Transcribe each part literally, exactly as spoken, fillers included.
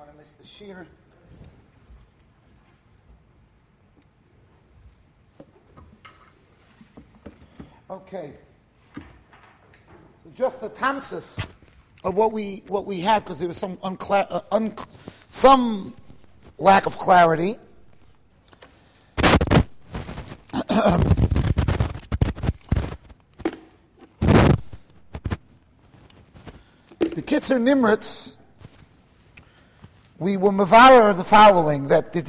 want to miss the shear. Okay. So just the tamsis of what we what we had, because there was some uncla- uh, un- some lack of clarity. The Kitzer Nimritz, we were mevarer the following, that the,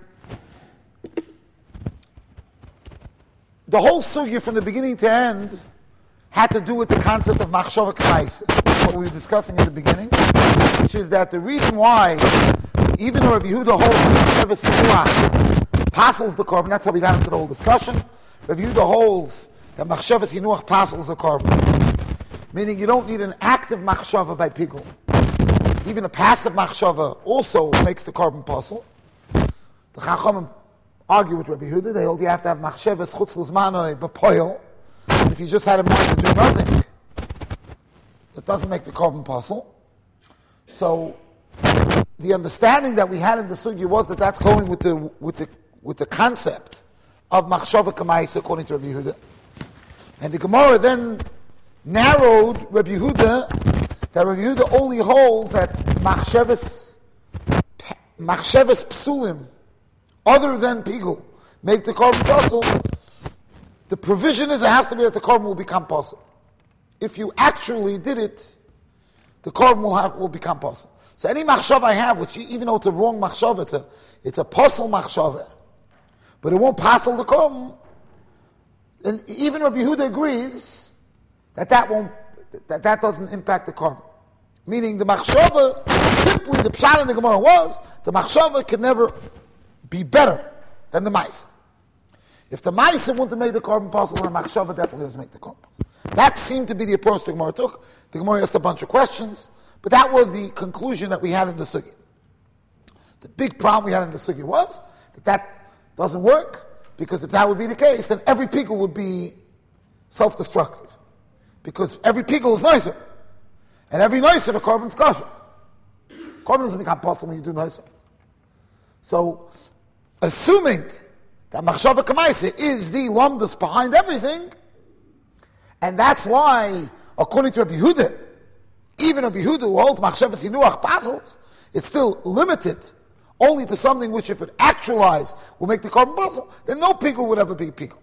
the whole sugya from the beginning to end had to do with the concept of machshava k'maisa, what we were discussing in the beginning, which is that the reason why, even though Rabbi Yehuda holds machshava sinuach passes the korban, that's how we got into the whole discussion. Rabbi Yehuda holds that machshava sinuach passes the korban, meaning you don't need an active machshava by pigul. Even a passive machshava also makes the korban puzzle. The Chachamim argue with Rabbi Yehuda. They hold you have to have machshavas chutz l'zmanoi b'poil. If you just had a mind to do nothing, that doesn't make the korban puzzle. So the understanding that we had in the sugya was that that's going with the with the with the concept of machshava k'maisa according to Rabbi Yehuda. And the Gemara then narrowed Rabbi Yehuda, that Rabbi Yehuda only holds that machshavas machshavas psulim, other than pigul, make the korban puzzle. The provision is it has to be that the korban will become puzzle. If you actually did it, the korban will have will become puzzle. So any machshava I have, which even though it's a wrong machshava, it's a it's a puzzle machshava, but it won't puzzle the korban. And even Rabbi Yehuda agrees that that won't, that, that doesn't impact the korban. Meaning the machshava, simply the pshat in the Gemara was, the machshava can never be better than the ma'isa. If the ma'isa wouldn't have made the korban puzzle, then the machshava definitely doesn't make the korban puzzle. That seemed to be the approach the Gemara took. The Gemara asked a bunch of questions, but that was the conclusion that we had in the sugya. The big problem we had in the sugya was that that doesn't work, because if that would be the case, then every pigul would be self-destructive. Because every pigul is nicer. And every nicer, the korban is kosher. Korban doesn't become possible when you do nicer. So, assuming that machshava k'maisa is the lumdus behind everything, and that's why, according to Rabbi Yehuda, even Rabbi Yehuda who holds machshava sinuach puzzles, it's still limited only to something which, if it actualized, will make the korban puzzle, then no pigul would ever be pigul.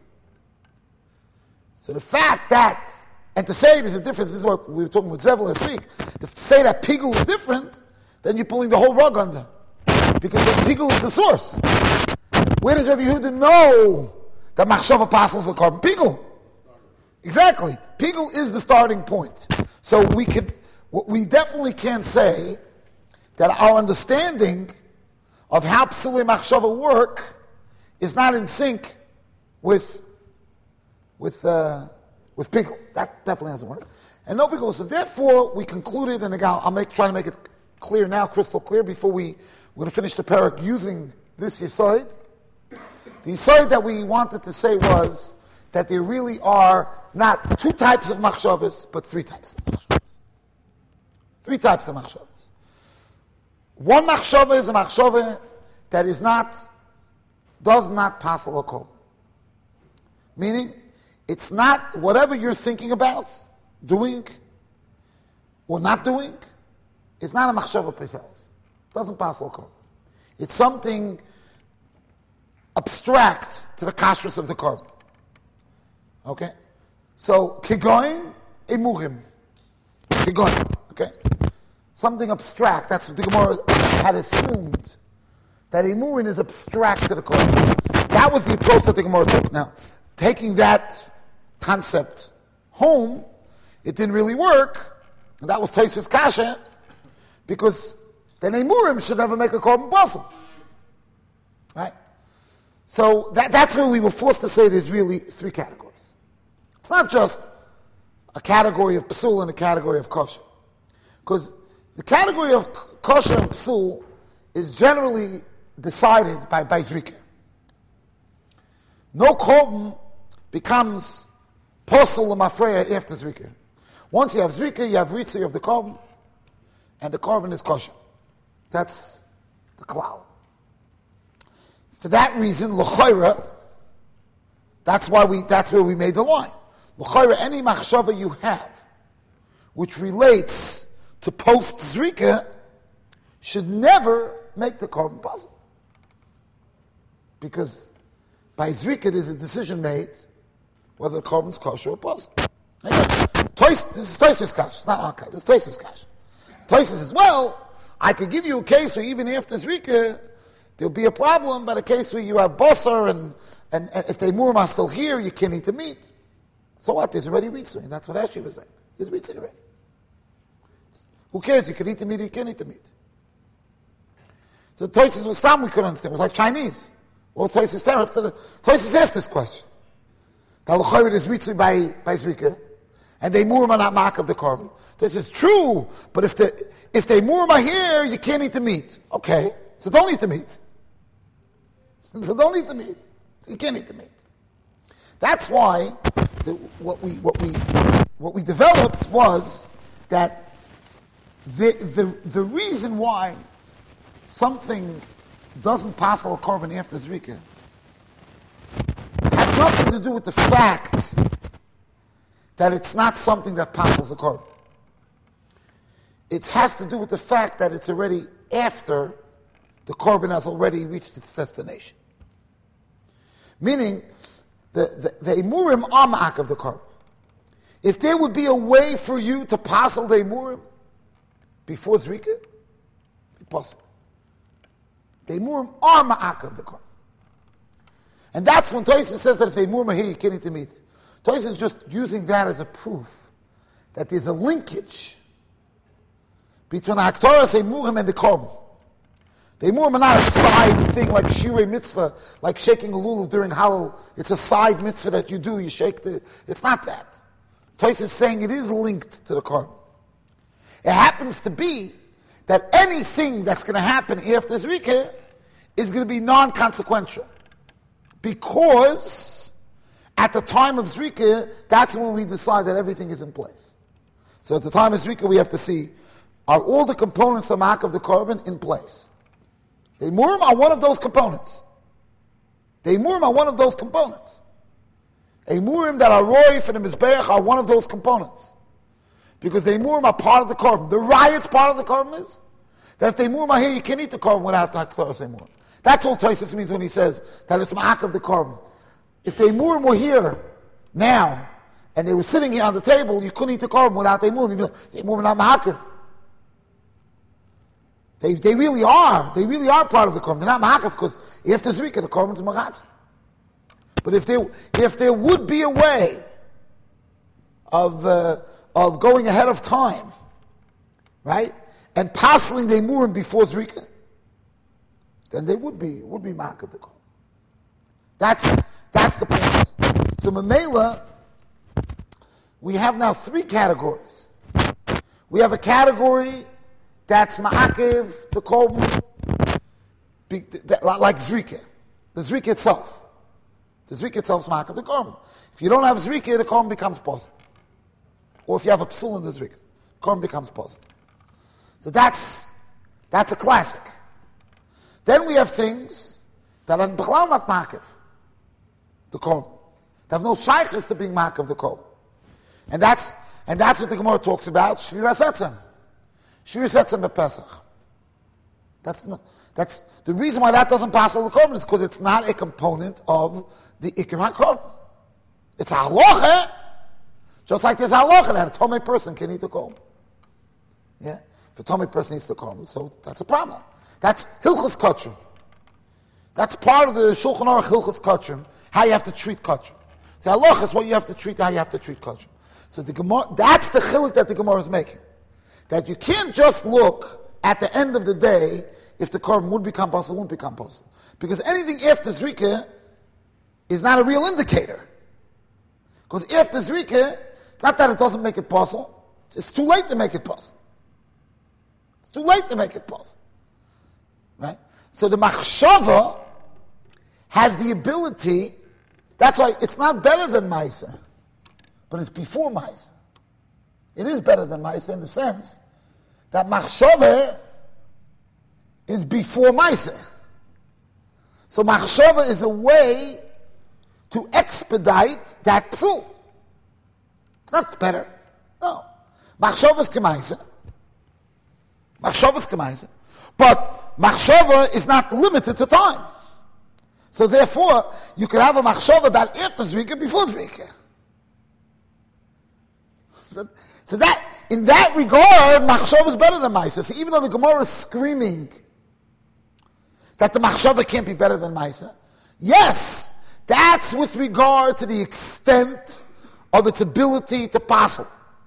So the fact that, and to say there's a difference, this is what we were talking with Zevel last week, to say that pigul is different, then you're pulling the whole rug under. Because the pigul is the source. Where does Rabbi Yehuda know that machshava passes the korban? Pigul. Exactly. Pigul is the starting point. So we could, we definitely can't say that our understanding of how psuli machshava work is not in sync with with uh, with pigul. That definitely doesn't work. And no pigul. So therefore, we concluded, and again, I'll make try to make it clear now, crystal clear, before we we're going to finish the parak using this yesod. The yesod that we wanted to say was that there really are not two types of machshavas, but three types of machshavas. Three types of machshavas. One machshava is a machshava that is not, does not pass a korban. Meaning, it's not whatever you're thinking about, doing, or not doing, it's not a machshava peselis. Doesn't pass a korban. It's something abstract to the kashrus of the korban. Okay? So, kigoin, emurim. Kigoin, okay? Something abstract. That's what the Gemara had assumed, that emurim is abstract to the korban. That was the approach that the Gemara took. Now, taking that concept home, it didn't really work, and that was Tosfos Kasha, because then emurim should never make a korban puzzle. Right? So that, that's where we were forced to say there's really three categories. It's not just a category of psul and a category of kosher. Because the category of kosher and psul is generally decided by, by zrika. No korban becomes posel l'mafreya after zrika. Once you have zrika, you have ritzi of the korban, and the korban is kosher. That's the klal. For that reason, l'chayra, that's why we, that's where we made the line. L'chayra, any machshava you have, which relates to post-zrika, should never make the korban puzzle. Because by zrika, there's a decision made whether the korban's kosher or puzzle. This is Tosfos Kash, it's not Akkad, this is Tosfos Kash. Tosfos says, well, I could give you a case where even after zrika, there'll be a problem, but a case where you have basar, and, and, and if they murim are still here, you can't eat the meat. So what? There's already ritzui, and that's what Ashi was saying. There's ritzui already. Who cares? You can eat the meat or you can't eat the meat. So Tosfos was Stam, we couldn't understand. It was like Chinese. What was Tosfos Terror? Tosfos asked this question. The l'chayra is ritzui by, by zrika, and they murim are not mark of the korban. This is true, but if the if they murim are here, you can't eat the meat. Okay, so don't eat the meat. So don't eat the meat. So you can't eat the meat. That's why the, what we what we what we developed was that the the the reason why something doesn't passel a korban after zrika has nothing to do with the fact that it's not something that passels a korban. It has to do with the fact that it's already after the korban has already reached its destination. Meaning, the, the, the emurim are ma'ak of the korban. If there would be a way for you to passel the emurim before zrika, it's possible. The emurim are ma'ak of the korban. And that's when Tosfos says that if the emurim are here, you can't eat the meat. Tosfos is just using that as a proof that there's a linkage between the Haktoras Emurim and the Korban. The Emurim are not a side thing like Shirei Mitzvah, like shaking a lulav during Hallel. It's a side mitzvah that you do, you shake the... It's not that. Tosfos is saying it is linked to the Korban. It happens to be that anything that's going to happen after Zrika is going to be non-consequential. Because at the time of Zrika, that's when we decide that everything is in place. So at the time of Zrika, we have to see, are all the components of Ma'ak of the korban in place? The Emurim are one of those components. The Emurim are one of those components. Emurim that are roy for the Mizbeach are one of those components. Because the Emurim are part of the korban. The riot's part of the korban is that if the Emurim are here, you can't eat the korban without the Haktoras Emurim. That's all Tosfos means when he says that it's Ma'ak of the korban. If the Emurim were here now, and they were sitting here on the table, you couldn't eat the korban without the Emurim. The Emurim are not Ma'akiv. They, they really are. They really are part of the korban. They're not Ma'akiv because after Zrika, the korban's Magatz. But if there, if there would be a way of, uh, of going ahead of time, right, and passing the Emurim before Zrika, then they would be, would be Ma'akiv the korban. That's, that's the point. So Mamela, we have now three categories. We have a category that's ma'akiv, the korban, like Zrika. The Zrika itself. The Zrika itself is ma'akiv, the korban. If you don't have Zrika, the korban becomes possible. Or if you have a psul in the Zrika, the korban becomes possible. So that's, that's a classic. Then we have things that are b'chlal not ma'akiv, the korban. They have no shaykhs to being ma'akiv, the korban. And that's, and that's what the Gemara talks about, Shviras Etzem. Shviras Etzem bePesach. That's not, that's, the reason why that doesn't pass on the korban is because it's not a component of the Ikrim HaKorban. It's a halacha, just like there's a halacha that a Tomei person can eat the korban. Yeah? If a Tomei person eats the korban, so that's a problem. That's Hilchos Kotrim. That's part of the Shulchan Aruch Hilchos Kotrim, how you have to treat Kotrim. So halacha is what you have to treat, how you have to treat Kotrim. So the Gemara, that's the chiluk that the Gemara is making. That you can't just look at the end of the day if the korban would become possible, won't become possible. Because anything after Zrika is not a real indicator. Because after Zrika, it's not that it doesn't make it possible, it's too late to make it possible. It's too late to make it possible. Right? So the machshava has the ability, that's why it's not better than Maisa, but it's before Maisa. It is better than Maisa in the sense that machshava is before Maisa. So machshava is a way to expedite that psul. It's not better. No. Machshava is k'maisa. Machshava is k'maisa. But machshava is not limited to time. So therefore, you could have a machshava about after Zrika before Zrika. So, so that, in that regard, machshava is better than Maisa. So even though the Gemara is screaming that the machshava can't be better than Maisa, yes, that's with regard to the extent of its ability to passel.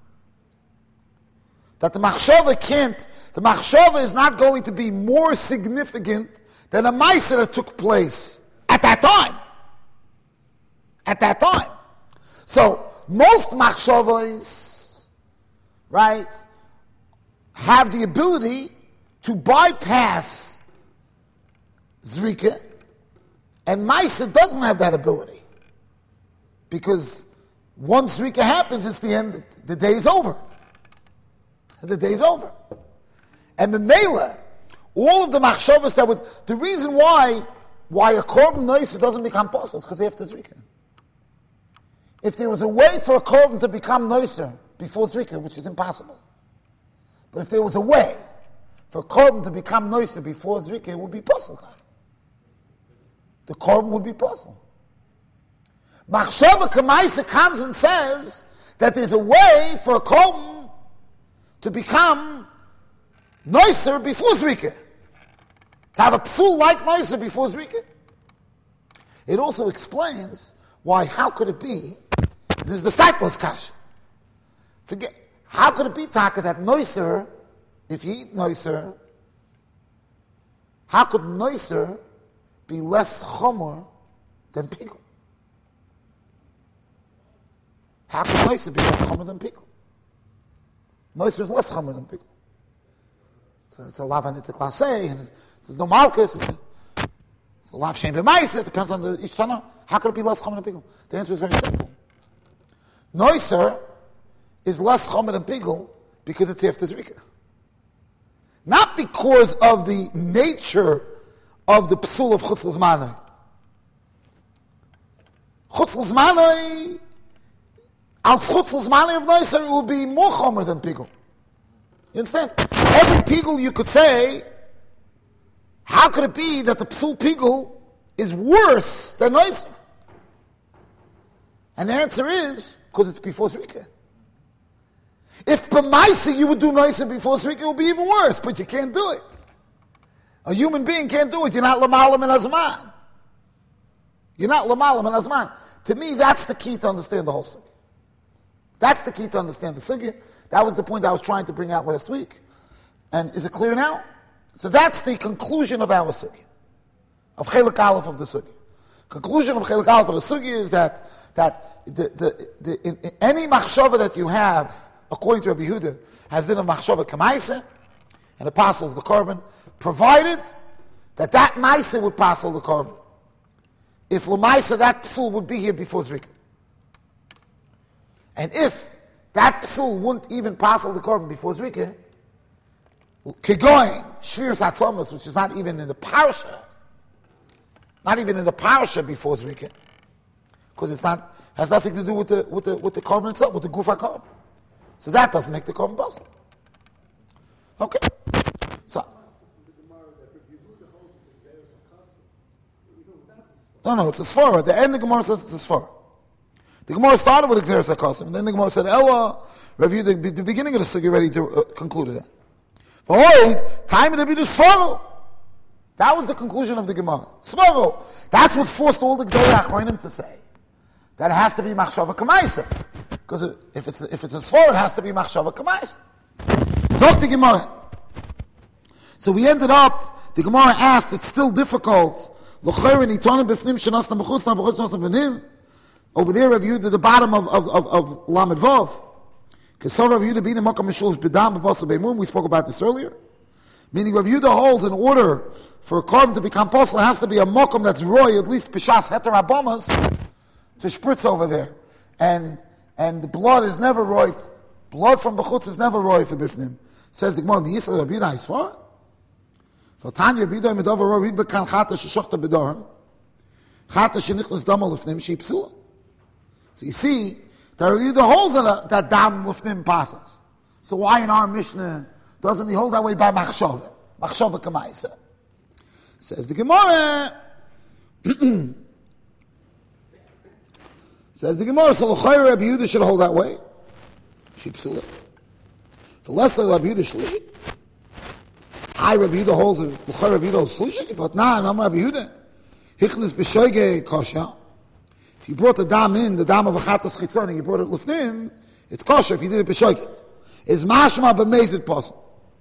That the machshava can't, the machshava is not going to be more significant than a Maisa that took place at that time. At that time. So, most machshavas, right, have the ability to bypass Zrika, and Maisa doesn't have that ability. Because once Zrika happens, it's the end, the day is over. The day is over. And Memela, all of the machshavas that would, the reason why why a korban noiser doesn't become possible is because after Zrika. If there was a way for a korban to become noiser before Zrika, which is impossible, but if there was a way for a korban to become noiser before Zrika, it would be possible. The korban would be possible. Machshava k'maisa comes and says that there's a way for a korban to become noiser before Zrika. To have a psul like noiser before Zrika. It also explains why, how could it be, this is the disciples' kasha. Forget, how could it be, Taka, that noiser, if you eat noiser, how could noiser be less chomer than pigul? How could noiser be less chomer than pigul? Noiser is less chomer than pigul. So it's a lavanit klasei, and there's no malchus. It's a, it's a lav shem b'maisa. It depends on the ishtana. How could it be less chomer than pigul? The answer is very simple. Noiser is less chomer than pigul because it's after Zrika. Not because of the nature of the psul of chutz l'zmanai. Chutz l'zmanai, al chutz l'zmanai of noiser, it will be more chomer than pigul. You understand? Every pigul you could say, how could it be that the psul pigul is worse than noiser? And the answer is, because it's before Zrika. If b'maisa you would do noiser before Zrika, it would be even worse, but you can't do it. A human being can't do it. You're not lamalam and azman. You're not lamalam and azman. To me, that's the key to understand the whole sugya. That's the key to understand the sugya. That was the point I was trying to bring out last week. And is it clear now? So that's the conclusion of our sugya, of Chelik Aleph of the sugya. Conclusion of Chelik Aleph of the sugya is that that the, the, the, in, in any machshava that you have, according to Rabbi Yehuda, has been a machshava k'maisa, and it passes the korban, provided that that maisa would passel the korban. If l'maisa, that psul would be here before Zrika. And if that psul wouldn't even passel the korban before Zrika, kegoin, shviras hatzomas, which is not even in the parasha, not even in the parasha before Zrika, because it's not, has nothing to do with the with the with the korban itself, with the gufa korban. So that doesn't make the korban possible. Okay. So. No, no, it's a svara. At the end, the Gemara says it's a svara. The Gemara started with Xeris HaKasim, and then the Gemara said, Ella, review the, the beginning of the sugya ready to uh, conclude it. For Hoyd, time to be the svara. That was the conclusion of the Gemara. Svara. That's what forced all the Gdolei Achronim to say that it has to be machshava k'maisa. Because if it's if it's a svara, it has to be machshava k'maisa. Zok the Gemara. So we ended up, the Gemara asked, it's still difficult. Over there, reviewed at the bottom of of of, of Lamed Vav. We spoke about this earlier. Meaning, review the holes in order for a korban to become possible. It has to be a mokum that's roy, at least pishas heter abomas, to spritz over there, and and the blood is never roy. Blood from bechutz is never roy for bifnim. Says the Gemara, "Yisrael Rabbi Yisrael." Tanya Bidor Medover Read Bekan Chata Sheshachta Bedorim. Chata Shenichnas Dam Lefnim She Psula. So you see, there are the holes in a, that Dam Lefnim passes. So why in our Mishnah doesn't he hold that way by Machshava? Machshava Kamaisa. Says the Gemara. Says the Gemara, so L'chayr Rabbi Yehuda should hold that way. She Psula. For less than Rabbi Yehuda Shlishi. Hi, Rabbi Yehuda holds it. L'chayr Rabbi Yehuda holds Shlishi. But nah, I'm Rabbi Yehuda. Hichnas b'shoige kosher. If you brought the dam in, the dam of a chatas chitzoni, you brought it lefnim, it's kosher if you did it b'shoige. Is mashma b'mezid possible?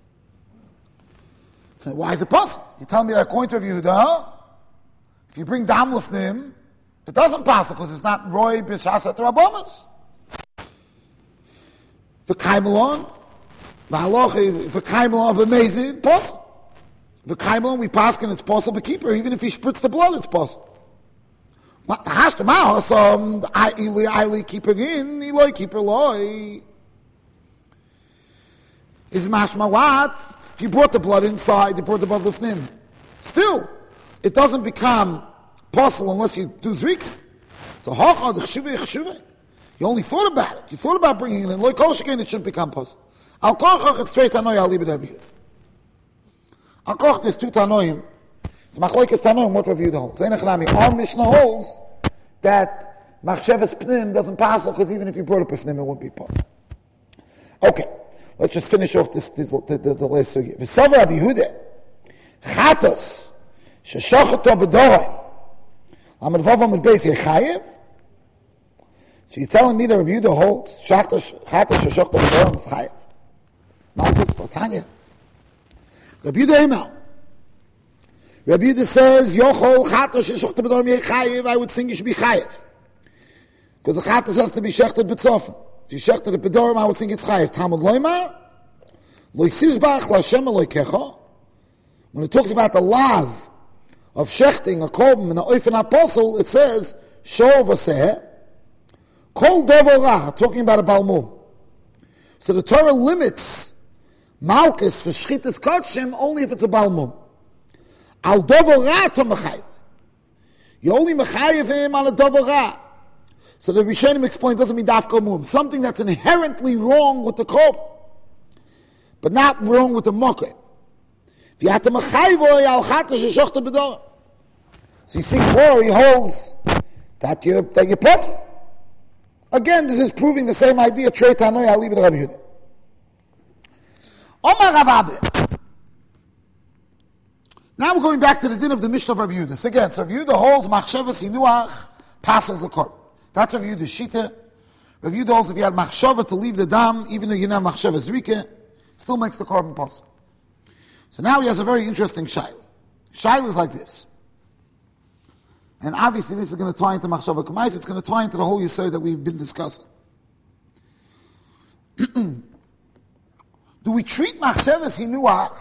Why is it possible? You tell me that according to Rabbi Yehuda, if you bring dam lefnim, it doesn't pass because it's not roy b'shasat rabomas. V'kaimelon, v'haloch, v'kaimelon b'mezid possible. The Kaimelon, we pass and it's possible to keep her, even if he spritz the blood, it's possible. The Hashtamah, some the Ili keep her in, Eli keep her loy. Is mashma what? If you brought the blood inside, you brought the blood lifnim. Still, it doesn't become possible unless you do zrika. So hachad chshuve chshuve. You only thought about it. You thought about bringing it in. Like kol shekain, it shouldn't become possible. Al kochach, it's straight anoy, I'll leave it over here. Al koch, there's two Tanoim. It's machlokes Tanoim, what Rav Yehuda holds. Our Mishnah holds that machshavas pnim doesn't pass because even if you brought up a pnim, it won't be possible. Okay, let's just finish off this, this the, the, the last sugi. V'savar Rabbi Yehuda, chatos, sheshochato b'dorah, amad vavam and beis yechayev. So you're telling me that Rabbi Yehuda holds chatos, sheshochato b'dorah is chayev? Not just for Tanya. Rabbi Yehuda Emel. Rabbi Yehuda says, Yochol chatos sheshachta b'dorim yechayev, I would think it should be chayev. Because the chatos has to be shechted b'tzofen. If you shechted it b'dorim, I would think it's chayev. Talmud loymar, loy sizbach l'Hashem loy kecha. When it talks about the lav of shechting a korban and an oifen apostle, it says, shor v'seh, kol dover ra, talking about a balmum. So the Torah limits Malchus for Shchitas Kodshim only if it's a Balmum. Al Dover Ra to Mechayev. You only Mechayev him on a Dover Ra. So the Rishonim explained, doesn't mean Dafka Mum. Something that's inherently wrong with the Korban, but not wrong with the Moket. If you have to Mechayev, Al Chata Sheshachta B'dorah. So you see, Kor, he holds that you're, that you're potter. Again, this is proving the same idea. Trei Tanoy, I'll leave it to Rabbi Yehuda. Now we're going back to the din of the Mishnah of Rabbi Yehuda. So again, so Rabbi Yehuda holds machshavas hinuach passes the korban. That's Rabbi Yehuda's shita. Rabbi Yehuda holds if you had machshava to leave the dam, even though you know machshava zrika, still makes the korban possible. So now he has a very interesting shaila. Shaila is like this. And obviously this is going to tie into machshava k'mais, it's going to tie into the whole yesod that we've been discussing. Do we treat machshavas hinuach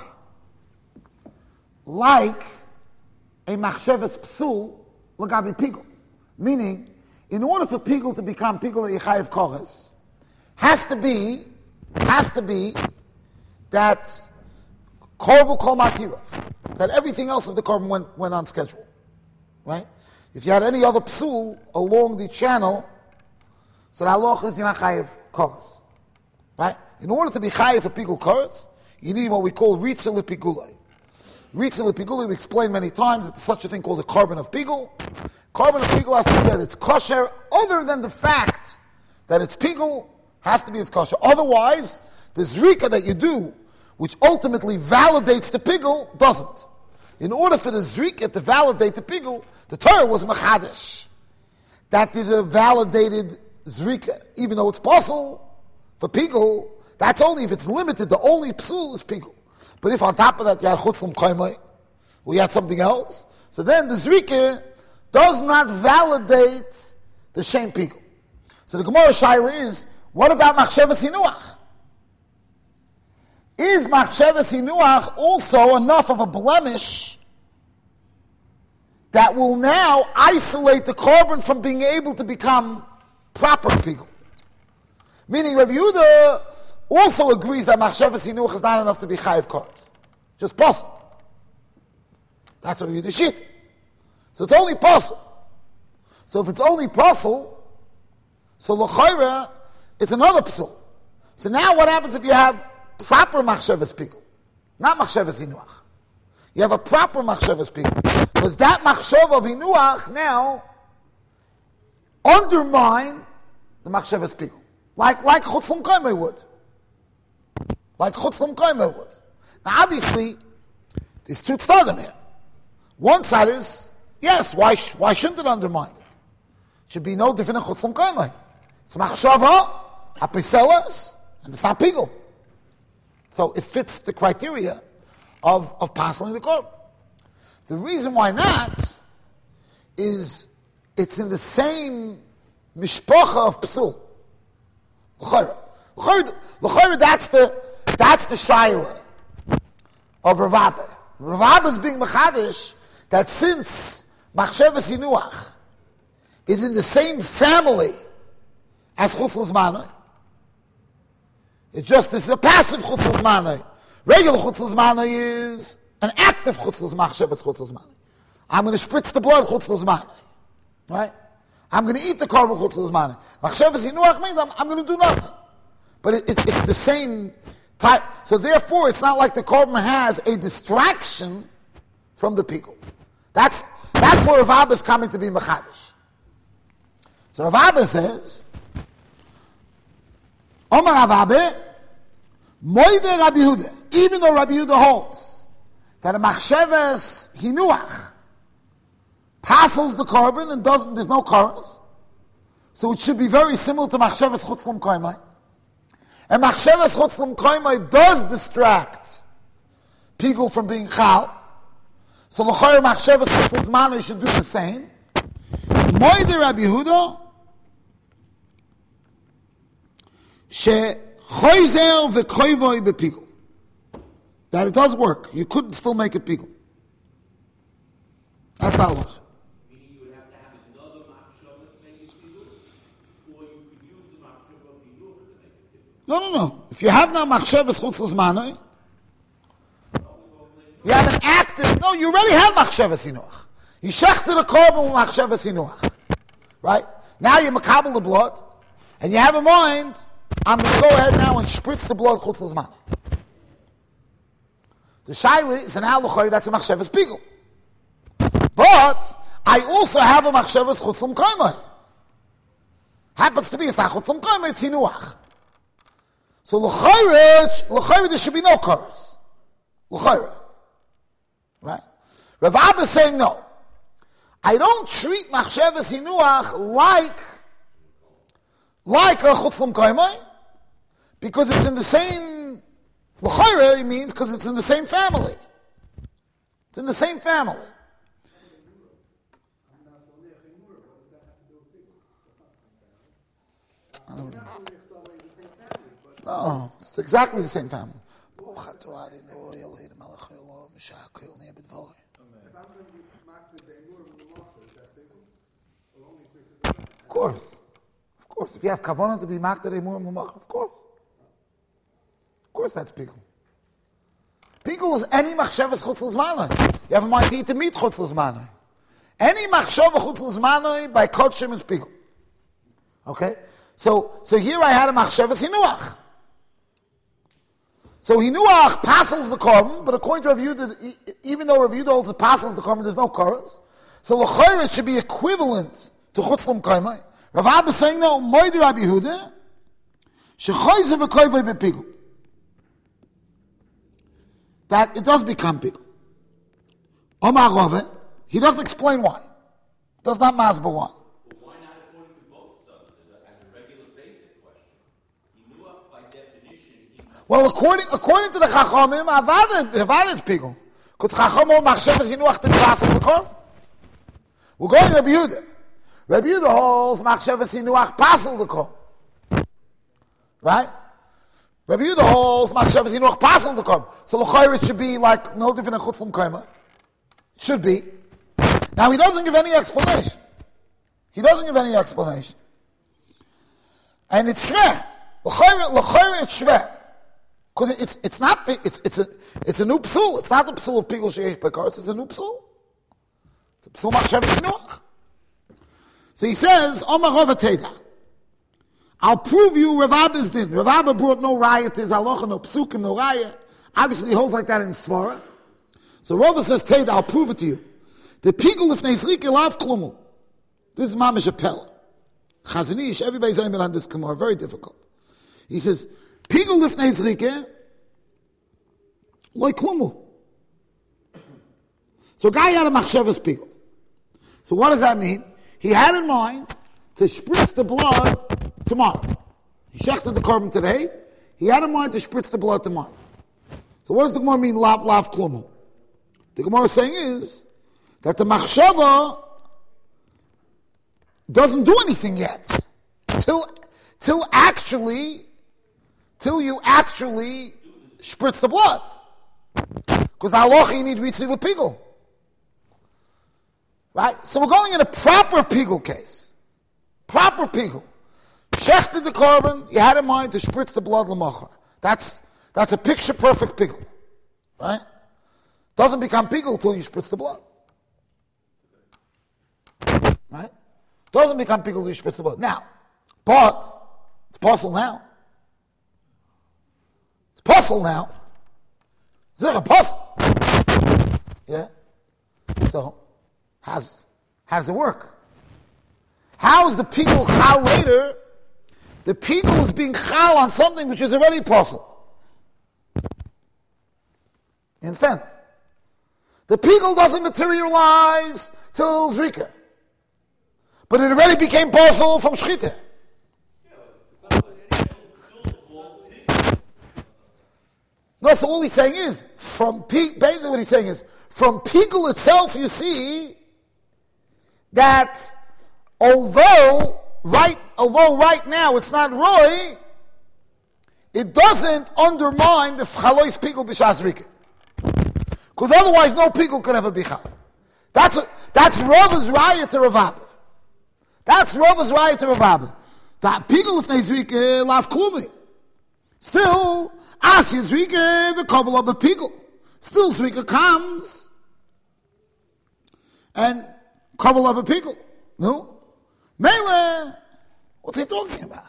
like a machshavas psul l'gabi pigul? Meaning, in order for pigul to become pigul yechayev koches, has to be, has to be that korvu kol matirov, that everything else of the korban went, went on schedule, right? If you had any other psul along the channel, so the halacha is you're not chayev koches, right? In order to be chayev for pigul koretz, you need what we call ritza lepigulei. Ritza lepigulei, we explained many times that there's such a thing called a carbon of pigul. Carbon of pigul has to be that it's kosher, other than the fact that it's pigul, has to be it's kosher. Otherwise, the zrika that you do, which ultimately validates the pigul, doesn't. In order for the zrika to validate the pigul, the Torah was machadesh. That is a validated zrika, even though it's possible for pigul. That's only if it's limited. The only psul is pigul. But if on top of that you had chutz from kaimai, or you had something else, so then the zrika does not validate the shem pigul. So the Gemara shaila is, what about machshavas hinuach? Is machshavas hinuach also enough of a blemish that will now isolate the korban from being able to become proper pigul? Meaning Rav Yehuda also agrees that machshavas hinuach is not enough to be chayiv koretz. Just possible. That's what we do shit. So it's only possible. So if it's only possible, so l'chayra, it's another psul. So now what happens if you have proper machshavas pickle? Not machshavas inuach. You have a proper machshavas pickle. Does that machshav of inuach now undermine the machshavas pickle? Like, like chutz l'mkaimah would. Like chutz l'mkaimah would. Now obviously, there's two tzadim here. One side is, yes, why, sh- why shouldn't it undermine it? It should be no different than chutz l'mkaimah. It's machshava, hapiselas, and it's not pigul. So it fits the criteria of, of passing the korban. The reason why not is it's in the same mishpacha of psul. L'chayra. L'chayra, l'chayra, that's the, that's the shaila of Rav Abba. Rav Abba is being mechadish that since machshavas inuach is in the same family as chutz l'zmanai, it's just, this is a passive chutz l'zmanai. Regular chutz l'zmanai is an active chutz l'zmachshavas chutz l'zmanai. I'm going to spritz the blood chutz l'zmanai. Right? I'm going to eat the korban chutz l'zmanai. Machshavas inuach means I'm, I'm going to do nothing. But it, it, it's the same type. So therefore, it's not like the korban has a distraction from the people. That's, that's where Rav Abba is coming to be mechadish. So Rav Abba says, Omar Rav Abba, Moide Rabbi Yehuda, even though Rabbi Yehuda holds that a machshavas hinuach passes the korban and doesn't, there's no chorus, so it should be very similar to machshavas chutz l'mkaimah. And machshavas chutz l'mkaimah does distract people from being chal. So l'chayr machshavas chutz l'zmanai should do the same. Moide Rabbi Yehuda she choizer v'koivoi bepigul. That it does work. You could still make it pigul. That's not Allah. Meaning you would have to have another machshavah to make it pigul, or you could use the machshavah of yinuch to make it pigul. No, no, no. If you have now machshavas chutz l'zmanai, you have an active. No, you already have machshavas hinuach. You shechted the korban with machshavas hinuach, right? Now you makabel the blood, and you have in mind, I'm going to go ahead now and spritz the blood chutz l'zmanai. The shaila is an al-l'chayr, that's a machshavas pigul. But I also have a machshavas chutz l'mkaimah. Happens to be it's not chutz l'mkaimah, it's hinuach. So l'chayr, l'chayr there should be no chorus. L'chayr. Right? Rav Abba is saying no. I don't treat machshavas hinuach like like a chutz l'mkaimah because it's in the same l'chayr means because it's in the same family. It's in the same family. I don't know. No, it's exactly the same family. Of course. Of course. If you have kavanah to be makdar emur l'mach, of course. Of course that's pigul. Pigul is any machshavas chutz l'zmanai. You have a mind to eat the meat chutz l'zmanai. Any machshavah chutz l'zmanai by kodshim is pigul. Okay? So, so here I had a machshavas hinuach. So hinuach passes the korban, but according to Rav Yehuda, even though Rav Yehuda holds it passes the korban, there's no chorus. So l'chayr it should be equivalent to chutz l'mkaimah. Rav Abba is saying no, moed Rabbi Yehuda, shechoyze v'koivoi bepigul. That it does become pigul. Omar Rove, he doesn't explain why. Does not masber why. Why not according to both subs as a, as a regular basic question? Hinuach by definition. Hinuach. Well, according according to the Chachamim, avad avad is pigul. Because Chachamim machshavas hinuach to pass the korban. We're going to Rabbi Yehuda. Rabbi Yehuda holds machshavas hinuach pasel the korban. Right? Rabbi Yehuda holds machshavas hinuach pasel the korban. So l'chayr it should be like no different than chutz l'mkaimah. Should be. Now he doesn't give any explanation. He doesn't give any explanation. And it's shver. L'chayr, l'chayr it's shver. Because it's it's not it's it's a it's a new psul. It's not the psul of pigul sheish bekaros. It's a new psul. It's a psul machshavas hinuach. So he says, Omar Rava Teda, I'll prove you Rav Abba's din. Rav Abba brought no raya to his halacha, no psukim, no raya. Obviously he holds like that in Svara. So Rava says, Teda, I'll prove it to you. The pigul lifnei zrika lav klumu. This is mamish a pel. Chazon Ish, everybody's aiming on this Gemara, very difficult. He says, pigul lifnei zrika loy klumu. So a guy had a machshavas pigul. So what does that mean? He had in mind to spritz the blood tomorrow. He shechted the korban today. He had in mind to spritz the blood tomorrow. So what does the Gemara mean, lav, lav, klumu? The Gemara is saying is that the machshava doesn't do anything yet. Till, till actually, till you actually spritz the blood. Because the halacha you need ritzui l'pigul. Right? So we're going in a proper pigul case. Proper pigul. Shechted the korban, you had in mind to spritz the blood l'machar. That's, that's a picture perfect pigul. Right? Doesn't become pigul till you spritz the blood. Right? Doesn't become pigul till you spritz the blood. Now, but, it's possible now. It's possible now. It's a possible. Yeah? So, how's, how does it work? How is the pigul chal later? The pigul is being chal on something which is already possible. You understand? The pigul doesn't materialize till zrika. But it already became possible from shchita. No, so all he's saying is, from P, basically what he's saying is, from pigul itself you see that although right, although right now it's not roy, it doesn't undermine the chalois pigul b'shas rika. Because otherwise no pigul can ever be chal. That's a, that's Rava's raya to Rav Abba. That's Rava's raya to Rav Abba. That pigul if they zrika lav klumi. Still, as you zrika the kovel of the pigul. Still zrika comes and kovel of a pigul. No? Mele, what's he talking about?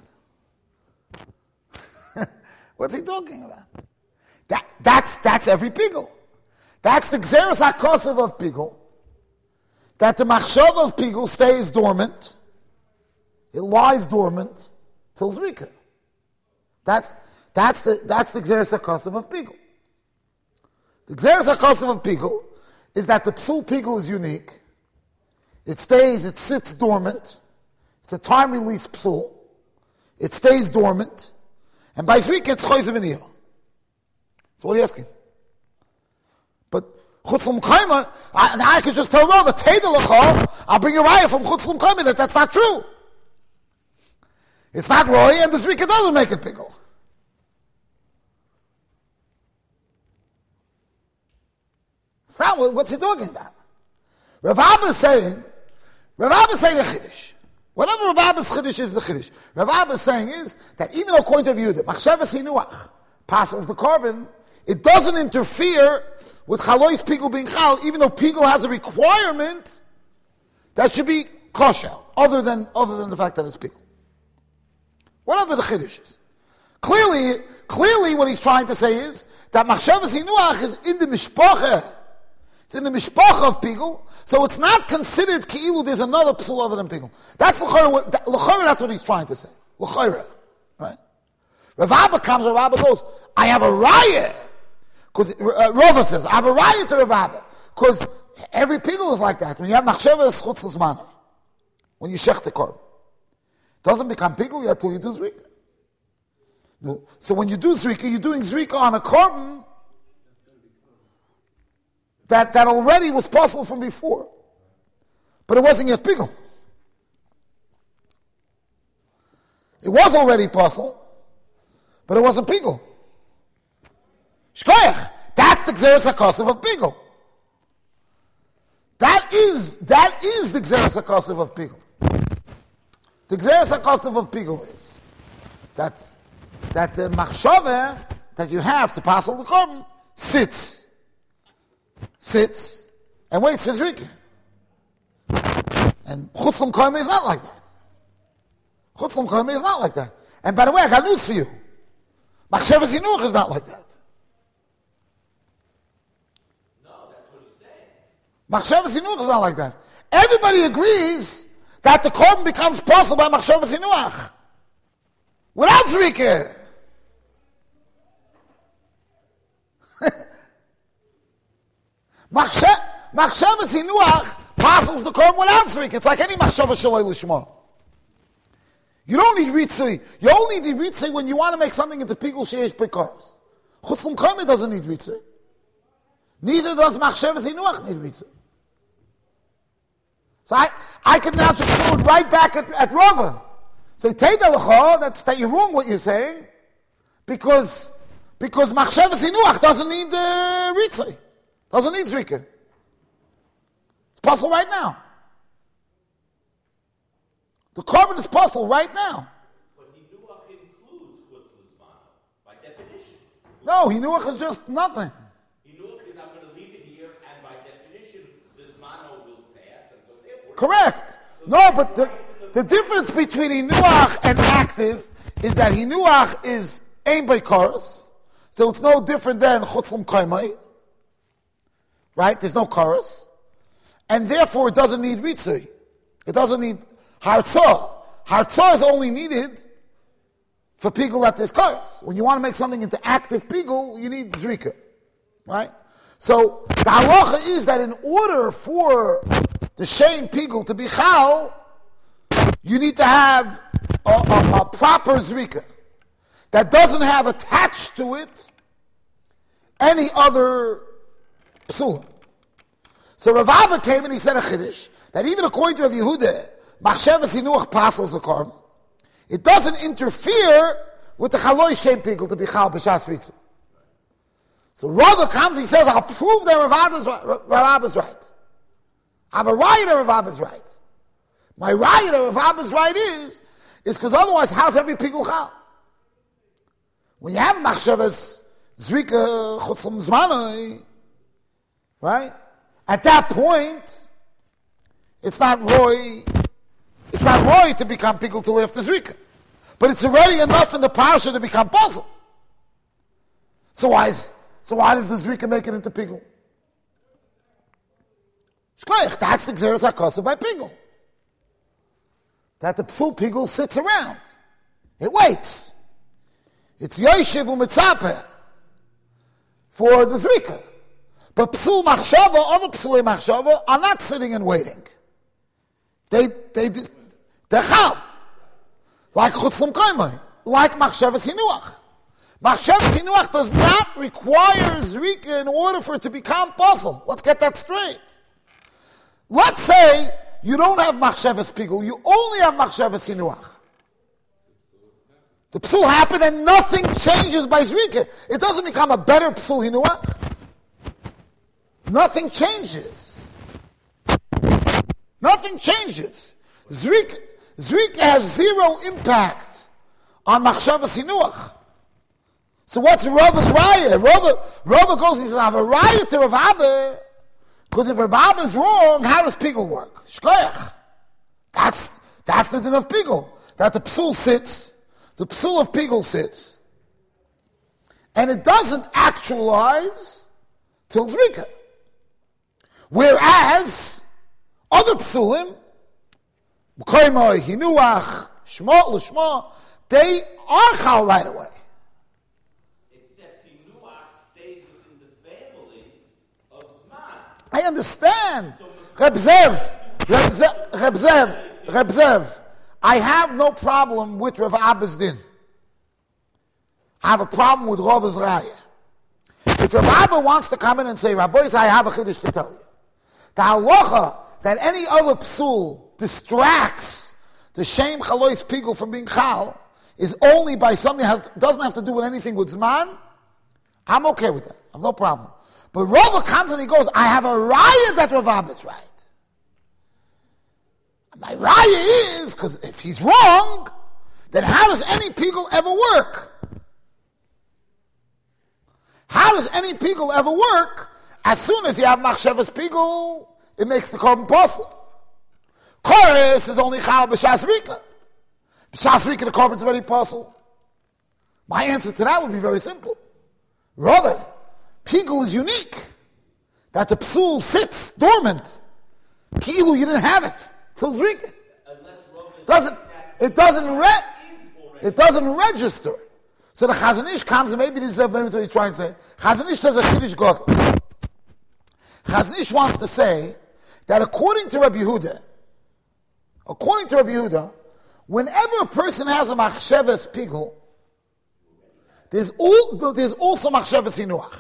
What's he talking about? That, that's, that's every pigul. That's the Gzeres HaKosev of pigul. That the machshav of pigul stays dormant. It lies dormant till zrika. That's, that's the, that's the Gzeres HaKosev of pigul. The Gzeres HaKosev of pigul is that the psul pigul is unique. It stays, it sits dormant. It's a time-release psul. It stays dormant. And by zrika it's choyzev v'niyah. So what are you asking? But chutz l'mkayma, I, I could just tell Rava, Teda l'chol, I'll bring a raya from chutz l'mkayma that that's not true. It's not roy, and the zrika doesn't make it pigul. It's not, what's he talking about? Rav Abba is saying, Rav Abba is saying a chiddush. Whatever Rav Abba's chiddush is, the chiddush. Rav Abba is saying is that even according to Yehuda, machshavas hinuach, passes the korban, it doesn't interfere with chalois pigul being chal, even though pigul has a requirement that should be kosher, other than other than the fact that it's pigul. Whatever the chiddush is. Clearly, clearly what he's trying to say is that machshavas hinuach is in the mishpacha. It's in the mishpacha of pigul, so it's not considered ki'ilu there's another psul other than pigul. That's l'chayra, that's what he's trying to say. L'chayra, right? Rav Abba comes, Rav Abba goes, I have a raya. Because uh, Rava says, I have a raya to Rav Abba. Because every pigul is like that. When you have machshava, it's chutz l'zmana. When you shech the korban. It doesn't become pigul yet till you do zrika. No. So when you do zrika, you're doing zrika on a korban that, that already was possible from before. But it wasn't yet pigul. It was already possible, but it wasn't pigul. Shkoyach. That's the Gzeres HaKosev of pigul. That is, that is the Gzeres HaKosev of pigul. The Gzeres HaKosev of pigul is that, that the machshava that you have to pass on the korban sits, sits, and waits for zrika. And Chutz L'Mkoyim is not like that. Chutz L'Mkoyim is not like that. And by the way, I got news for you. Machshavas Hinuach is not like that. No, that's what he's saying. Machshavas Hinuach is not like that. Everybody agrees that the korban becomes possible by Machshavas Hinuach. Without Zrika. Machshavas Hinuach passes the korban without Zrika. It's like any Machshavas Shaloi Lishma. You don't need ritzui. You only need ritzui when you want to make something into pigul sheish pekars. Chutz L'Mkoyim doesn't need ritzui. Neither does Machshavas Hinuach need ritzui. So I, I can now just throw it right back at, at Rava. Say, Teida L'cha, that's that you're wrong what you're saying, because because Machshavas Hinuach doesn't need uh, ritzui. Doesn't need zrika. It's possible right now. The korban is possible right now. But Hinuach includes Chutz L'Zmano, by definition. No, Hinuach is just nothing. Hinuach is I'm going to leave it here, and by definition, the Zmano will pass, and so therefore... Correct. No, but the, the difference between Hinuach and active is that Hinuach is aim by chorus, so it's no different than Chutz L'Mkoyim. Right? There's no chorus. And therefore it doesn't need ritzui. It doesn't need hartzah. Hartzah is only needed for pigul that there's chorus. When you want to make something into active pigul, you need zrika. Right? So the halacha is that in order for the shein pigul to be chal, you need to have a, a, a proper zrika that doesn't have attached to it any other psulah. So Rav Abba came and he said a chiddush that even according to Rav Yehuda, Machshavas Hinuach passes the korban. It doesn't interfere with the chaloi shem pigul to be chal b'shas ritzah. So Rava comes, he says, I'll prove that Rav Abba's right. Rav Abba's right. I have a riot that Rav Abba's right. My riot that Rav Abba's right is, is because otherwise, how's every pigul chal? When you have Machshavas Zrika Chutz L'Zmano, right? At that point, it's not roy, it's not roy to become pigul to lift the zrika. But it's already enough in the parsha to become puzzle. So why is, so why does the zrika make it into pigul? Shkoyach, that's the Gzeres HaKosav by pigul. That the psul pigul sits around. It waits. It's Yoshev u'Mitzapeh for the zrika. But psul machshava, other psulei machshava, are not sitting and waiting. They, they, they're chal. Like Chutz L'Mkoyim, like machshavas hinuach. Machshavas hinuach does not require zrika in order for it to become possible. Let's get that straight. Let's say you don't have machshavas pigul, you only have machshavas hinuach. The psul happened and nothing changes by zrika. It doesn't become a better psul hinuach. Nothing changes. Nothing changes. Zrika, Zrika has zero impact on Machshavas Hinuach. So what's Rava's raya? Rava, Rava goes, he says, I have a raya to Rav Abba, because if Rav Abba is wrong, how does pigul work? Shkoyach. That's, that's the din of pigul. That the psul sits, the psul of pigul sits, and it doesn't actualize till Zrika. Whereas other psulim, M'koymoi, Hinuach, Shmo, L'shmo, they are chal right away. Except Hinuach stays within the family of Zman. I understand. Reb Zev, Reb Zev, Reb Zev, Reb Zev, I have no problem with Rav Abba's din. I have a problem with Rava's raya. If Rav Abba wants to come in and say, Rabbois, I have a chiddush to tell you. The halacha that any other psul distracts the shame chalois pigul from being chal is only by something that has, doesn't have to do with anything with zman. I'm okay with that. I have no problem. But Rava comes and he goes, I have a raya that Rav Abba is right. My raya is, because if he's wrong, then how does any pigul ever work? How does any pigul ever work? As soon as you have machshavas pigul, it makes the korban possible. Chorus is only chal b'shas rika. B'shas rika, the korban's already possible. My answer to that would be very simple. Rather, pigul is unique. That the psul sits dormant. Kilu, you didn't have it till zrika. Doesn't it doesn't re, it doesn't register. So the Chazon Ish comes, and maybe this is what he's trying to say. Chazon Ish says a chiddush gadol. Chazon Ish wants to say that according to Rabbi Yehuda, according to Rabbi Yehuda, whenever a person has a machshavas pigul, there's all there's also machshavas hinuach.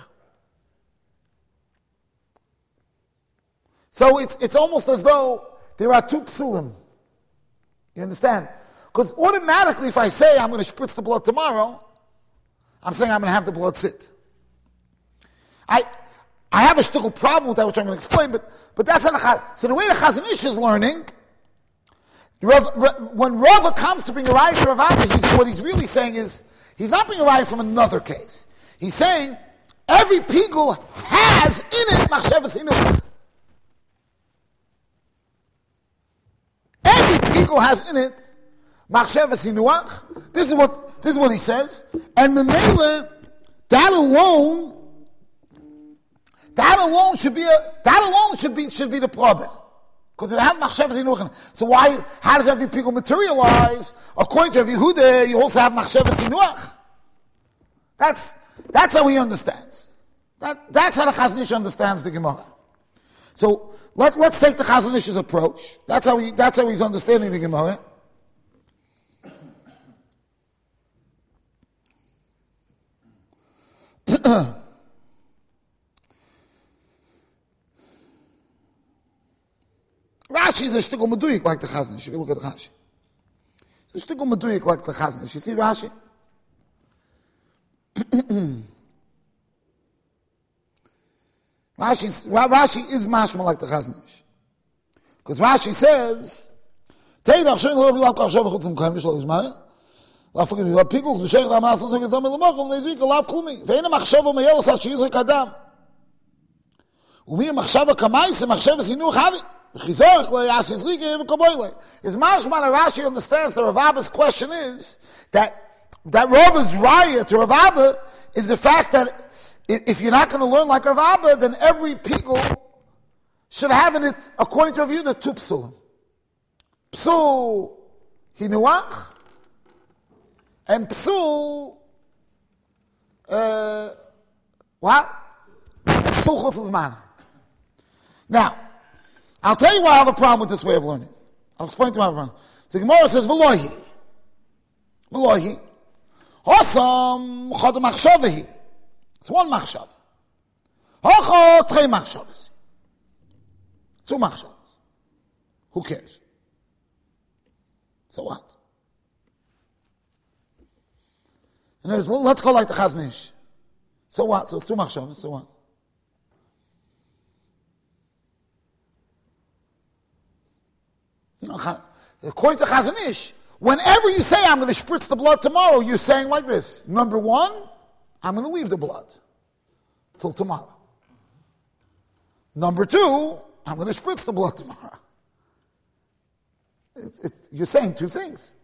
So it's it's almost as though there are two psulim. You understand? Because automatically, if I say I'm going to spritz the blood tomorrow, I'm saying I'm going to have the blood sit. I I have a shtickle problem with that, which I'm going to explain, but but that's not a so the way the Chazon Ish is learning, Rav, Rav, when Rava comes to bring a raya to Rav Abba, he's, what he's really saying is he's not bringing a raya from another case. He's saying every pigul has in it machshavas hinuch. Every pigul has in it machshavas hinuach. This is what this is what he says, and memela, that alone, that alone should be a that alone should be should be the problem, because it has machshavas hinuach. So why? How does every pigul materialize? According to Yehuda, you also have machshavas hinuach. That's that's how he understands. That that's how the Chazon Ish understands the Gemara. So. Let, let's take the Chazon Ish's approach. That's how he, that's how he's understanding the Gemara. Rashi is a shtickle meduyik like the Chazon Ish. If you look at Rashi, it's a shtickle meduyik like the Chazon Ish. You see Rashi? Rashi, Rashi is mashma like the Chazon Ish. Because Rashi says, Teidach shein lo bilav kach sheva chutz m'koyim v'shlo yizmai, lav fukim yilav pigul, v'sheich la ma'asas ha'gez dam l'mochel, v'nezvika lav klumi, v'eina machshava meyelos ad sheyizrik adam. Umi machshava kamaisa, machshava sinuch havi, v'chizorach le yas yizrika v'koboyle. Is mashma Rashi understands that Rav Abba's question is, that, that Rava's raya to Rav Abba is the fact that if you're not going to learn like Rav Abba, then every pigul should have in it, according to Rav Yehuda, two psulim. Psul hinuach and psul uh, what? Psul chutz l'zman. Now, I'll tell you why I have a problem with this way of learning. I'll explain to you why I have a problem. So the Gemara says, V'lohi. V'lohi. Hosam chad machshavahi. It's one machshav. Hocho trei machshavas. Two machshavas. Who cares? So what? And there's, let's go like the Chazon Ish. So what? So it's two machshavas. So what? No, according to Chazon Ish, whenever you say I'm going to spritz the blood tomorrow, you're saying like this. Number one, I'm going to leave the blood till tomorrow. Number two, I'm going to spritz the blood tomorrow. It's, it's, you're saying two things.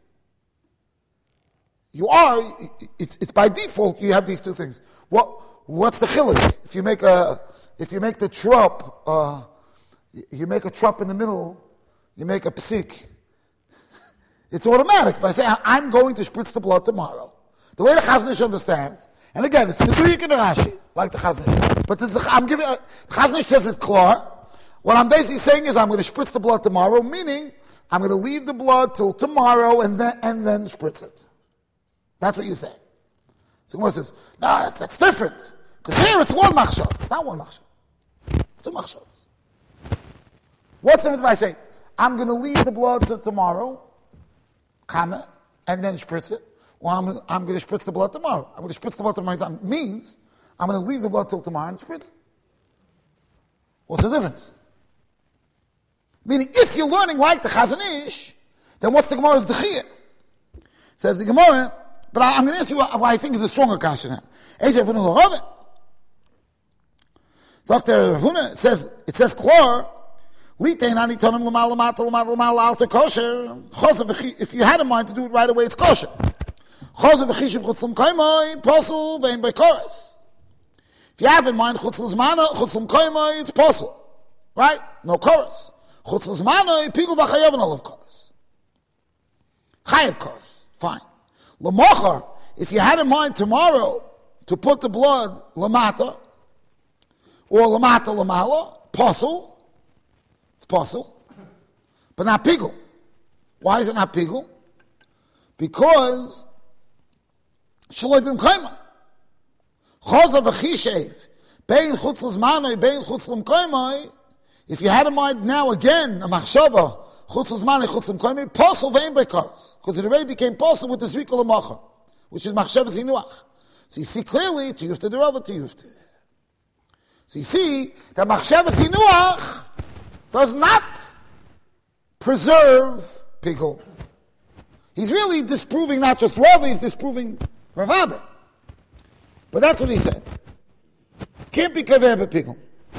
You are, it's, it's by default, you have these two things. What, what's the chiluk? If you make a, if you make the trop, uh, you make a trop in the middle, you make a psik. It's automatic. If I say, I'm going to spritz the blood tomorrow, the way the Chazon Ish understands, and again, it's Meduyik and Rashi, like the Chazon Ish. But this, I'm giving, uh, Chazon Ish says it klar. What I'm basically saying is I'm going to spritz the blood tomorrow, meaning I'm going to leave the blood till tomorrow and then, and then spritz it. That's what you say. So Gemara says, no, that's, that's different. Because here it's one machshav. It's not one machshav. It's two machshavs. What's the difference if I say, I'm going to leave the blood till tomorrow, comma, and then spritz it? Well, I'm, I'm going to spritz the blood tomorrow. I'm going to spritz the blood tomorrow. It means I'm going to leave the blood till tomorrow and spritz it. What's the difference? Meaning, if you're learning like the Chazon Ish, then what's the Gemara's dechiyah? Says the Gemara, but I, I'm going to ask you what, what I think is a stronger kasha now. So after Ravuna, it says, it says, Klor, If you had in mind to do it right away, it's kosher. If you have in mind it's possible. Right? No chorus. Chayev chorus. Fine. L'mochar, if you had in mind tomorrow to put the blood lamata or lamata lamala, possible. It's possible. But not pigul. Why is it not pigul? Because shaloi b'mkoima. Choza v'chishev bein chutz l'zmanoi bein chutz l'mkoimoi. If you had in mind now again a machshava chutz l'zmanoi chutz l'mkoimoi, possible ve'im b'karos, because it already became possible with the zrika l'macher, which is machshava zinuach. So you see clearly to yufte derava to yufte. So you see that machshava zinuach does not preserve pigul. He's really disproving not just Rava, he's disproving Rav Abba. But that's what he said. Can't be kaver bepigul.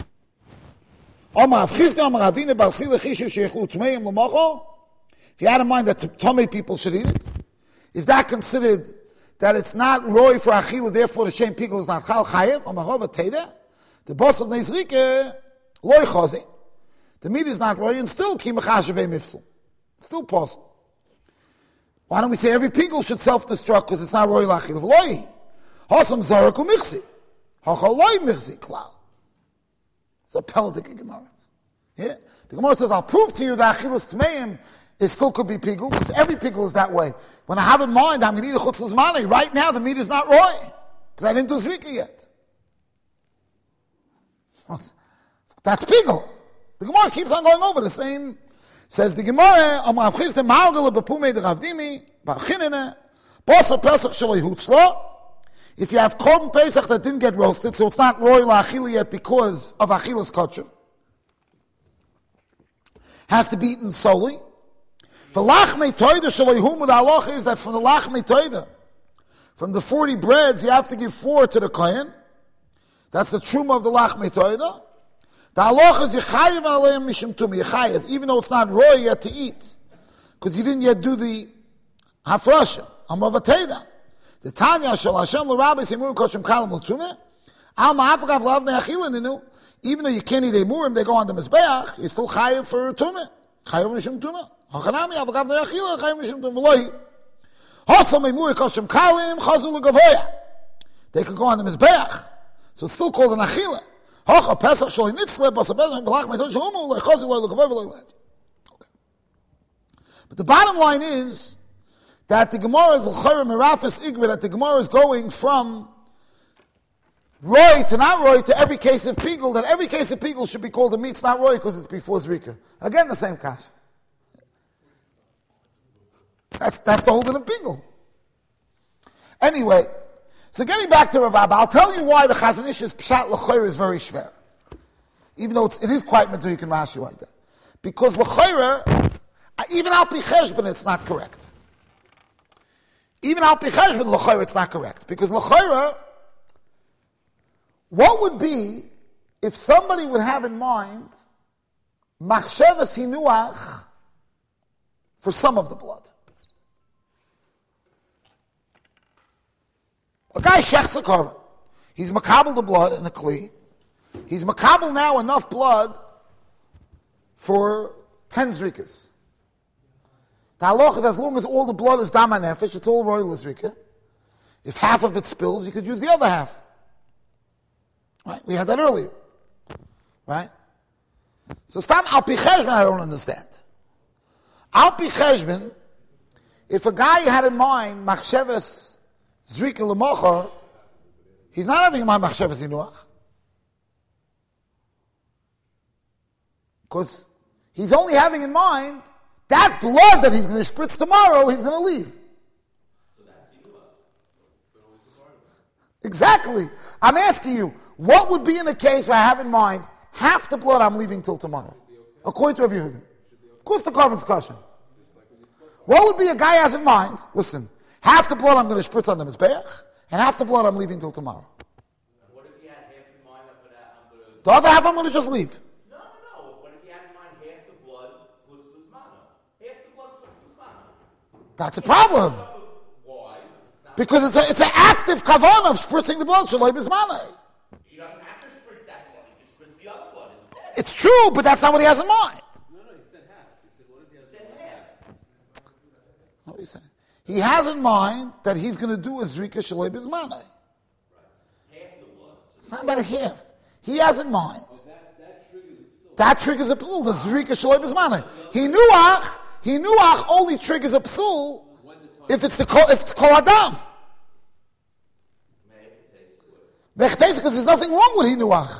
If you had in mind that Tomei people should eat it, is that considered that it's not roy for achila, therefore the shame pigul is not chal chayev? The boss of Neizrike loy chazi. The meat is not roy and still ki mechashavei mifsul. Still possible. Why don't we say every pigul should self-destruct because it's not roy lachil? Loy. Hosam zarak u'michzi. Hachal loy michzi klal. It's a Peladic Gemara. Yeah? The Gemara says, I'll prove to you that achilas tmeim it still could be pigul, because every pigul is that way. When I have in mind I'm going to eat a chutz l'zmanei, right now the meat is not roy, because I didn't do zrika yet. That's pigul. The Gemara keeps on going over the same. Says the Gemara, Amar Avchizte Ma'argala B'pumei D'Ravdimi Ba'chinene B'asa Pesach Shaloi Hutzla. If you have Korban Pesach that didn't get roasted, so it's not roy la'achila yet because of achilas kosher, has to be eaten solely. The lachmei toida shaloi humud halacha is that from the lachmei toida, from the forty breads, you have to give four to the kohen. That's the truma of the lachmei toida. The halacha is yechayev aleim mishum tumi, yechayev, even though it's not roy yet to eat, because you didn't yet do the hafrasha, amavateda. The Tanya shall Hashem l'Rabbi Simur Koshem Kalam L'Tumeh Al Ma'afagav Lav Ne'achila Ninu. Even though you can't eat Emurim, they go on the Mizbeach, you're still chayiv for Tumeh. Chayiv Nishum Tumeh. Hachanami Avagav Ne'achila Chayiv Nishum Tumeh V'loi. Hosam Emur Koshem Kalim Chazu L'Gavoya. They can go on the Mizbeach. So it's still called an Achila. Hacha Pesach Shaloi Nitzle Basa Pesach B'lach Meitod Shalumu L'Chazu L'Gavoya V'loi. Okay. But the bottom line is that the Gemara is l'chayr merafis igvid, that the Gemara is going from roy to not roy to every case of pigul, that every case of pigul should be called a meat, not roy because it's before zrika. Again, the same kasha. That's that's the holding of pigul. Anyway, so getting back to Rav Abba, I'll tell you why the Chazon Ish's pshat l'chayr is very shver, even though it's, it is quite meduyik and Rashi like that, because l'chayr, even al pi cheshbon, it's not correct. Even al pi cheshbon l'chayra, it's not correct. Because l'chayra, what would be if somebody would have in mind machshavas hinuach for some of the blood? A guy shechts a korban. He's makabel the blood in the kli. He's makabel now enough blood for ten zrikas. The halacha is as long as all the blood is dam nefesh, it's all royal zrika. If half of it spills, you could use the other half. Right? We had that earlier. Right? So stam al pi cheshbon, I don't understand. Al pi cheshbon, if a guy had in mind machshavas zrika l'mochar, he's not having in mind machshavas inuach. Because he's only having in mind that blood that he's going to spritz tomorrow, he's going to leave. So that's exactly. I'm asking you, what would be in a case where I have in mind half the blood I'm leaving till tomorrow? According to Rav Yehuda. Of course the carbon's kosher. What would be a guy has in mind? Listen, half the blood I'm going to spritz on the mizbeach, and half the blood I'm leaving till tomorrow. And what if he had half in mind of that I'm going to... The other half I'm going to just leave. No, no, no. What if he had in mind half That's a problem. Why? It's not Because it's a, it's an active kavanah of spritzing the blood. Shaloi b'zmanei. He doesn't have to spritz that blood. He can spritz the other blood instead. It's true, but that's not what he has in mind. No, no, he said half. He said, what if he has said half? What are you saying? He has in mind that he's going to do a zrika shaloi b'zmanei. Half the blood. It's not about a half. He has in mind. That, that triggers the That triggers a psul. The zrika shaloi b'zmanei. He nuach. He nuach only triggers a psul if it's the kol, if it's kol adam. Because there's nothing wrong with hinuach.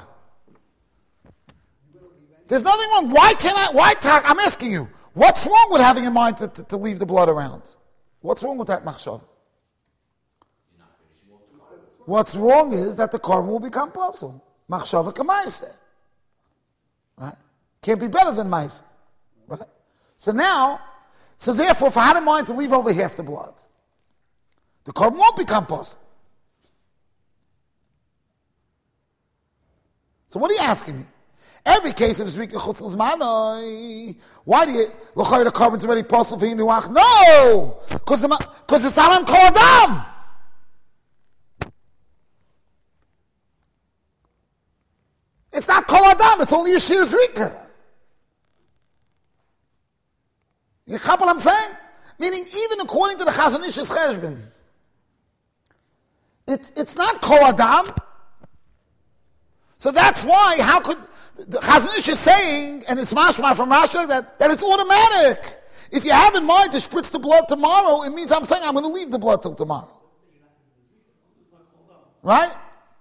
There's nothing wrong. Why can't I? Why talk? I'm asking you. What's wrong with having in mind to, to, to leave the blood around? What's wrong with that machshav? What's wrong is that the korban will become puzzle. Machshava k'maiseh. Right? Can't be better than maiseh. Right? So now, so therefore, if I had in mind to leave over half the blood, the korban won't become puzzle. So what are you asking me? Every case of Zrika Chutz L'Zmanai, why do you, l'chayr the korban's already puzzle for Yinuach? No! Because it's not on Kol Adam! It's not Kol Adam, it's only a Shir Zrika. You get what I'm saying? Meaning, even according to the Chazon Ish's Cheshbon, it's, it's not Kol Adam. So that's why, how could, the Chazon Ish is saying, and it's mashma from Rashi, that, that it's automatic. If you have in mind to spritz the blood tomorrow, it means I'm saying I'm going to leave the blood till tomorrow. Right?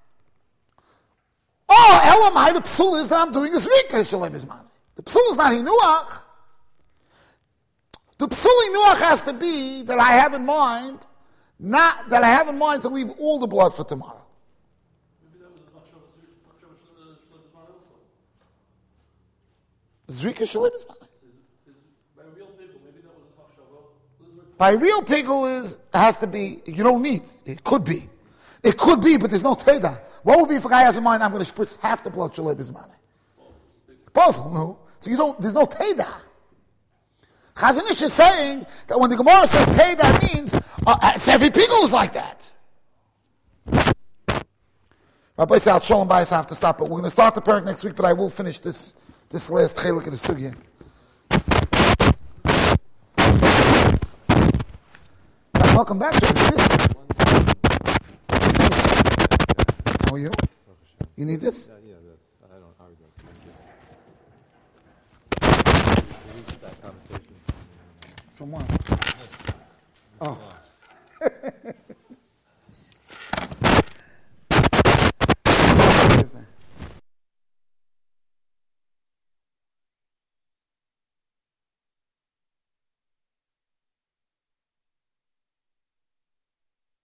Oh, Elamai, the psul is that I'm doing a zrika shalem izman. The psul is not hinuach. The psul hinuach has to be that I have in mind, not that I have in mind to leave all the blood for tomorrow. Zrika shalem izman. By real pigul is has to be. You don't need. It could be. It could be, but there's no teda. What would be if a guy has in mind, I'm going to spritz half the blood shalei b'zmanei? Puzzle, no. So you don't, there's no teda. Chazon Ish is saying that when the Gemara says teda means, uh, it's every pigul is like that. Rabbi Sal Shalom Bayis, I have to stop, but we're going to start the parak next week, but I will finish this, this last chelik of the sugya. Welcome back to the How are you? You need this? Yeah, yeah, that's, I don't know how he does. From what? Oh.